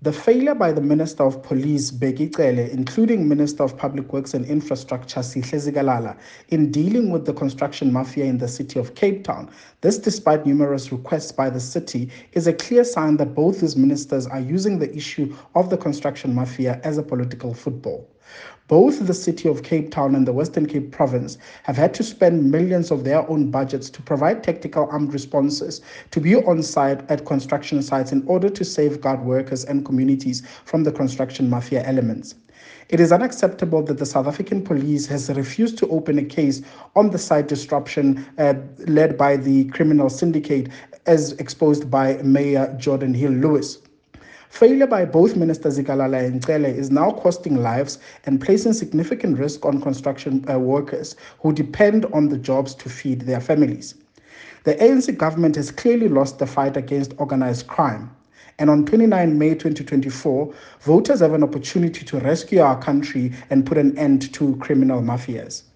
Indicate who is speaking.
Speaker 1: The failure by the Minister of Police, Bheki Cele, including Minister of Public Works and Infrastructure, Sihle Zikalala, in dealing with the construction mafia in the city of Cape Town, this despite numerous requests by the city, is a clear sign that both these ministers are using the issue of the construction mafia as a political football. Both the city of Cape Town and the Western Cape province have had to spend millions of their own budgets to provide tactical armed responses to be on site at construction sites in order to safeguard workers and communities from the construction mafia elements. It is unacceptable that the South African police has refused to open a case on the site disruption led by the criminal syndicate as exposed by Mayor Jordan Hill Lewis. Failure by both Minister Zikalala and Cele is now costing lives and placing significant risk on construction workers who depend on the jobs to feed their families. The ANC government has clearly lost the fight against organized crime. And on 29 May 2024, voters have an opportunity to rescue our country and put an end to criminal mafias.